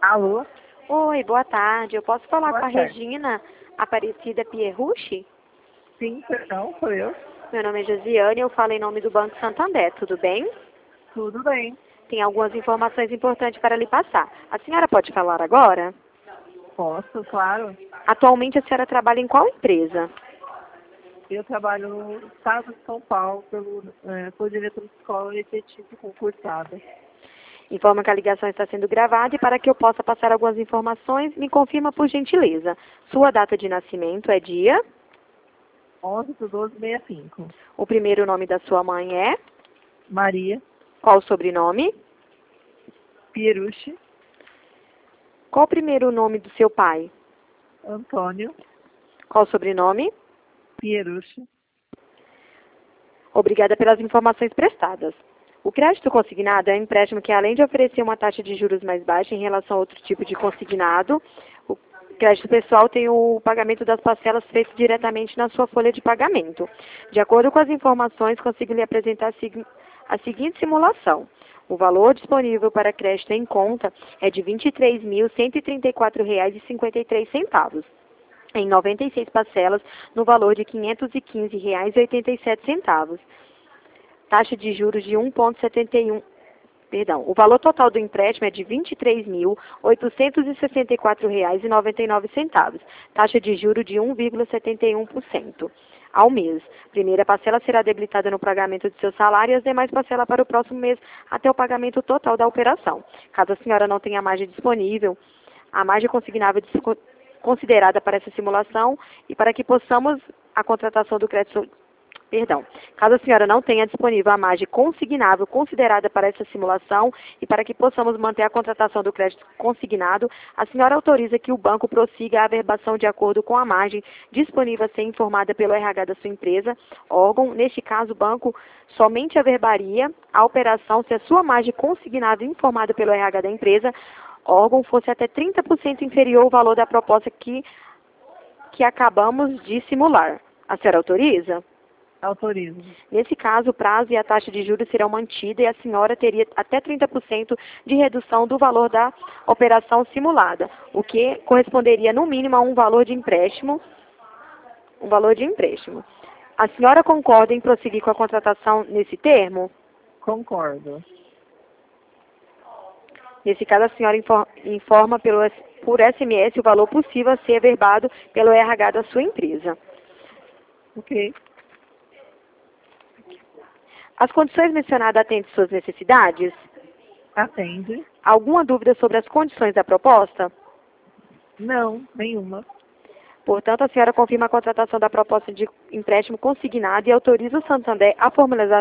Alô? Oi, boa tarde. Eu posso falar Boa com a tarde. Regina Aparecida Pierrucci? Sim, perdão, sou eu. Meu nome é Josiane e eu falo em nome do Banco Santander, tudo bem? Tudo bem. Tem algumas informações importantes para lhe passar. A senhora pode falar agora? Posso, claro. Atualmente a senhora trabalha em qual empresa? Eu trabalho no estado de São Paulo por diretor de escola efetivo concursada. Informa que a ligação está sendo gravada e para que eu possa passar algumas informações, me confirma por gentileza. Sua data de nascimento é dia? 11/12/65. O primeiro nome da sua mãe é? Maria Qual o sobrenome? Pierucci Qual o primeiro nome do seu pai? Antônio Qual o sobrenome? Pierucci. Obrigada pelas informações prestadas. O crédito consignado é um empréstimo que, além de oferecer uma taxa de juros mais baixa em relação a outro tipo de consignado, o crédito pessoal tem o pagamento das parcelas feito diretamente na sua folha de pagamento. De acordo com as informações, consigo lhe apresentar a seguinte simulação. O valor disponível para crédito em conta é de R$ 23.134,53. Em 96 parcelas, no valor de R$ 515,87. Taxa de juros de 1,71. Perdão, o valor total do empréstimo é de R$ 23.864,99. Taxa de juros de 1,71% ao mês. Primeira parcela será debitada no pagamento de seu salário e as demais parcelas para o próximo mês até o pagamento total da operação. Caso a senhora não tenha margem disponível, a margem consignável considerada para essa simulação e para que possamos a contratação do crédito. Perdão. Caso a senhora não tenha disponível a margem consignável considerada para essa simulação e para que possamos manter a contratação do crédito consignado, a senhora autoriza que o banco prossiga a averbação de acordo com a margem disponível a ser informada pelo RH da sua empresa, órgão. Neste caso, o banco somente averbaria a operação se a sua margem consignada informada pelo RH da empresa, órgão, fosse até 30% inferior ao valor da proposta que acabamos de simular. A senhora autoriza? Autorizo. Nesse caso, o prazo e a taxa de juros serão mantidas e a senhora teria até 30% de redução do valor da operação simulada, o que corresponderia no mínimo a um valor de empréstimo. A senhora concorda em prosseguir com a contratação nesse termo? Concordo. Nesse caso, a senhora informa por SMS o valor possível a ser averbado pelo RH da sua empresa. Ok. As condições mencionadas atendem suas necessidades? Atende? Alguma dúvida sobre as condições da proposta? Não, nenhuma. Portanto, a senhora confirma a contratação da proposta de empréstimo consignado e autoriza o Santander a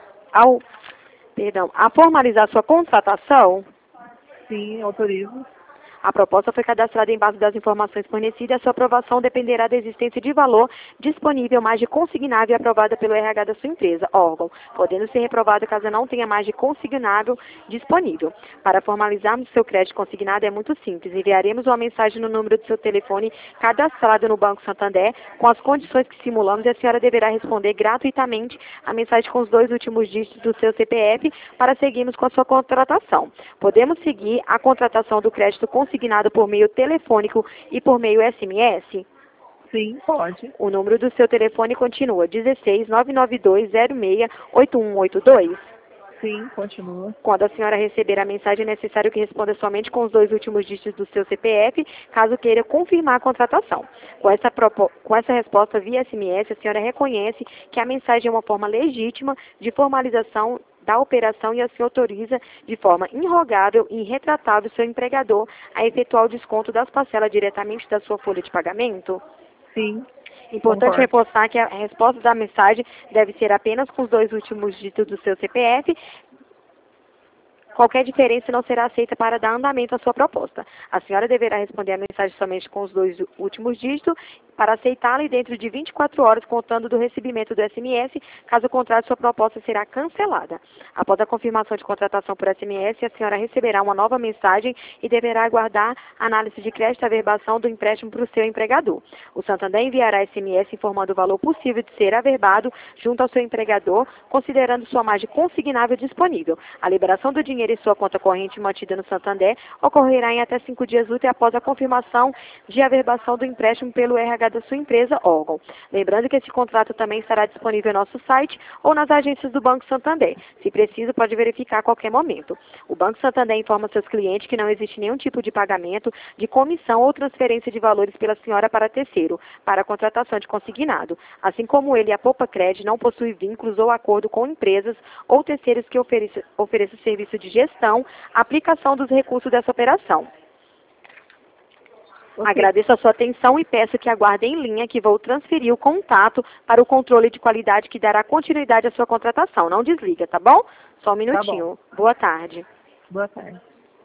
formalizar sua contratação? Sim, autorizo. A proposta foi cadastrada em base das informações fornecidas e a sua aprovação dependerá da existência de valor disponível, margem consignável e aprovada pelo RH da sua empresa, órgão, podendo ser reprovada caso não tenha margem consignável disponível. Para formalizarmos seu crédito consignado é muito simples. Enviaremos uma mensagem no número do seu telefone cadastrado no Banco Santander com as condições que simulamos e a senhora deverá responder gratuitamente a mensagem com os 2 últimos dígitos do seu CPF para seguirmos com a sua contratação. Podemos seguir a contratação do crédito consignado por meio telefônico e por meio SMS? Sim, pode. O número do seu telefone continua 16 992 06 8182. Sim, continua. Quando a senhora receber a mensagem, é necessário que responda somente com os 2 últimos dígitos do seu CPF, caso queira confirmar a contratação. Com essa resposta via SMS, a senhora reconhece que a mensagem é uma forma legítima de formalização da operação e assim autoriza de forma irrogável e irretratável seu empregador a efetuar o desconto das parcelas diretamente da sua folha de pagamento? Sim. Importante Concordo. reforçar que a resposta da mensagem deve ser apenas com os 2 últimos dígitos do seu CPF. Qualquer diferença não será aceita para dar andamento à sua proposta. A senhora deverá responder a mensagem somente com os 2 últimos dígitos para aceitá-la e dentro de 24 horas contando do recebimento do SMS, caso contrário, sua proposta será cancelada. Após a confirmação de contratação por SMS, a senhora receberá uma nova mensagem e deverá aguardar a análise de crédito e averbação do empréstimo para o seu empregador. O Santander enviará SMS informando o valor possível de ser averbado junto ao seu empregador, considerando sua margem consignável disponível. A liberação do dinheiro em sua conta corrente mantida no Santander ocorrerá em até 5 dias úteis após a confirmação de averbação do empréstimo pelo RH da sua empresa, órgão. Lembrando que esse contrato também estará disponível no nosso site ou nas agências do Banco Santander. Se preciso, pode verificar a qualquer momento. O Banco Santander informa seus clientes que não existe nenhum tipo de pagamento, de comissão ou transferência de valores pela senhora para terceiro, para a contratação de consignado. Assim como ele, a Poupa Cred não possui vínculos ou acordo com empresas ou terceiros que ofereçam serviço de gestão, aplicação dos recursos dessa operação. Ok. Agradeço a sua atenção e peço que aguarde em linha que vou transferir o contato para o controle de qualidade que dará continuidade à sua contratação. Não desliga, tá bom? Só um minutinho. Boa tarde. Boa tarde.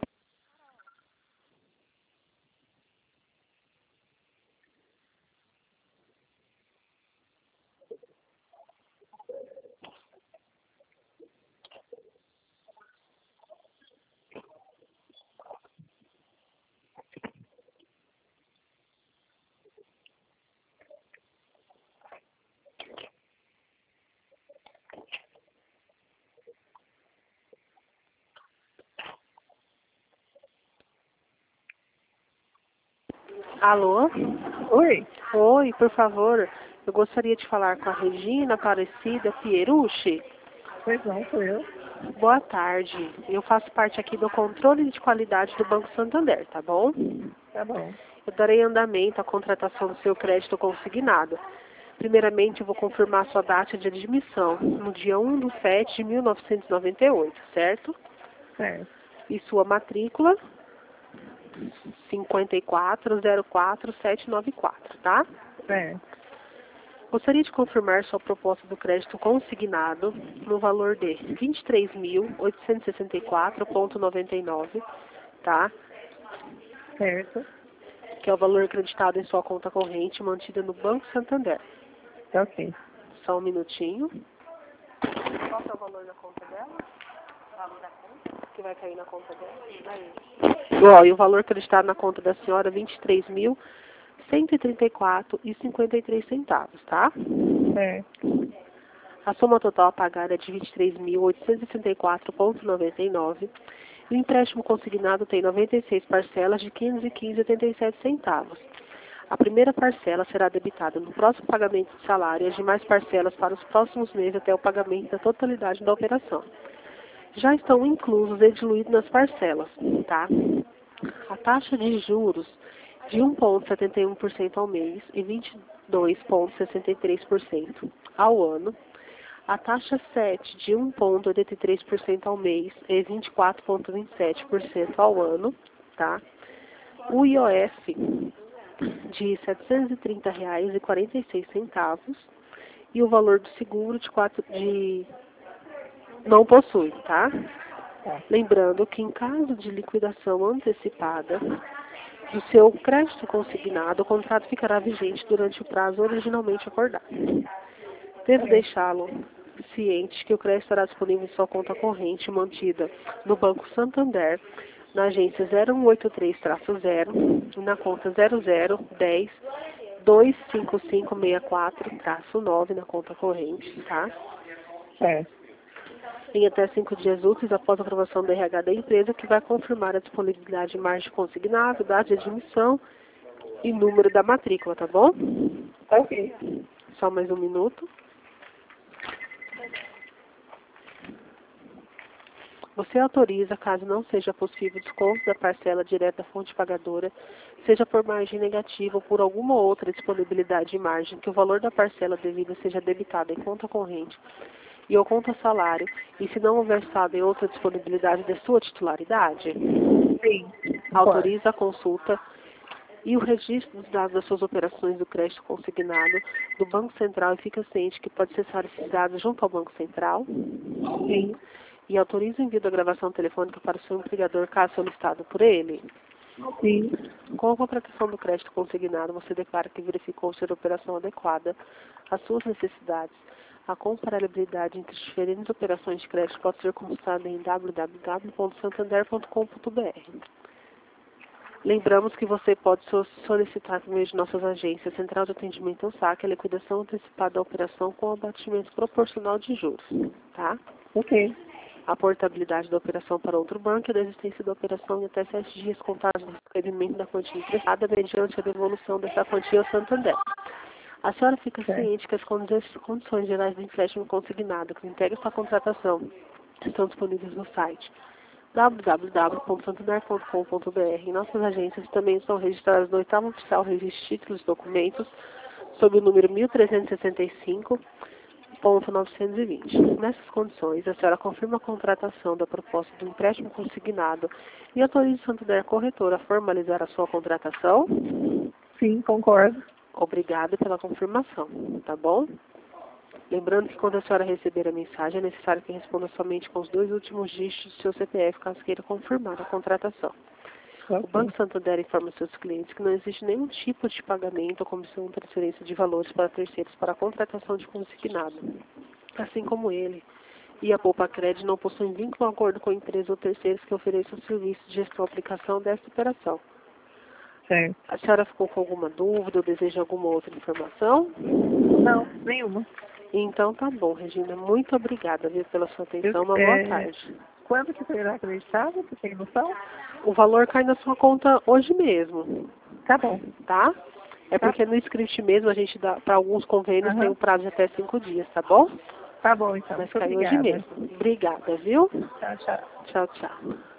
Alô? Oi. Oi, por favor, eu gostaria de falar com a Regina Aparecida Pierucci. Pois não, sou eu. Boa tarde. Eu faço parte aqui do controle de qualidade do Banco Santander, tá bom? Tá bom. Eu darei andamento à contratação do seu crédito consignado. Primeiramente, eu vou confirmar sua data de admissão, no dia 1/7/1998, certo? Certo. E sua matrícula, 5404794, tá? Certo. Gostaria de confirmar sua proposta do crédito consignado no valor de R$ 23.864,99, tá? Certo. Que é o valor acreditado em sua conta corrente mantida no Banco Santander. Tá ok. Só um minutinho. Qual é o valor da conta dela? O valor da conta? Que vai cair na conta dela? Ó, e o valor acreditado na conta da senhora é R$ 23.134,53, tá? Certo. A soma total a pagar é de R$ 23.864,99. E o empréstimo consignado tem 96 parcelas de R$ 515,87. A primeira parcela será debitada no próximo pagamento de salário e as demais parcelas para os próximos meses até o pagamento da totalidade da operação. Já estão inclusos e diluídos nas parcelas, tá? A taxa de juros de 1,71% ao mês e 22,63% ao ano. A taxa 7 de 1,83% ao mês e 24,27% ao ano, tá? O IOF de R$ 730,46 e o valor do seguro de não possui, tá? Tá. Lembrando que em caso de liquidação antecipada do seu crédito consignado, o contrato ficará vigente durante o prazo originalmente acordado. Devo deixá-lo ciente que o crédito estará disponível em sua conta corrente mantida no Banco Santander, na agência 0183-0 e na conta 0010-25564-9 na conta corrente, tá? Certo. Em até 5 dias úteis após a aprovação do RH da empresa, que vai confirmar a disponibilidade de margem consignado, data de admissão e número da matrícula, tá bom? Tá ok. Só mais um minuto. Você autoriza, caso não seja possível, desconto da parcela direta da fonte pagadora, seja por margem negativa ou por alguma outra disponibilidade de margem, que o valor da parcela devida seja debitado em conta corrente e ou conta salário, e se não houver saldo em outra disponibilidade da sua titularidade? Sim. Autoriza a consulta e o registro dos dados das suas operações do crédito consignado do Banco Central e fica ciente que pode acessar esses dados junto ao Banco Central? Sim. E autoriza o envio da gravação telefônica para o seu empregador, caso solicitado por ele? Sim. Com a contratação do crédito consignado, você declara que verificou ser a operação adequada às suas necessidades. A comparabilidade entre diferentes operações de crédito pode ser consultada em www.santander.com.br. Lembramos que você pode solicitar por meio de nossas agências Central de Atendimento ao Saque a liquidação antecipada da operação com abatimento proporcional de juros, tá? Ok. A portabilidade da operação para outro banco e a desistência da operação em até 7 dias contados do recebimento da quantia emprestada mediante a devolução dessa quantia ao Santander. A senhora fica ciente que as condições gerais do empréstimo consignado que integra essa contratação estão disponíveis no site www.santander.com.br. Nossas agências também estão registradas no 8º Oficial Registro de Títulos e Documentos, sob o número 1365.920. Nessas condições, a senhora confirma a contratação da proposta do empréstimo consignado e autoriza o Santander Corretora a formalizar a sua contratação? Sim, concordo. Obrigada pela confirmação, tá bom? Lembrando que quando a senhora receber a mensagem, é necessário que responda somente com os 2 últimos dígitos do seu CPF, caso queira confirmar a contratação. Okay. O Banco Santander informa aos seus clientes que não existe nenhum tipo de pagamento ou comissão de transferência de valores para terceiros para a contratação de consignado. Assim como ele e a Poupa Crédito não possuem vínculo ou acordo com a empresa ou terceiros que ofereçam serviço de gestão ou aplicação desta operação. Certo. A senhora ficou com alguma dúvida ou deseja alguma outra informação? Não, nenhuma. Então tá bom, Regina. Muito obrigada, viu, pela sua atenção. Uma boa tarde. Quando que será acreditado? Você tem noção? O valor cai na sua conta hoje mesmo. Tá bom. Tá? É porque no script mesmo a gente dá, para alguns convênios tem um prazo de até 5 dias, tá bom? Tá bom, então. Mas Muito cai obrigada. hoje mesmo. Obrigada, viu? Tchau, tchau. Tchau, tchau.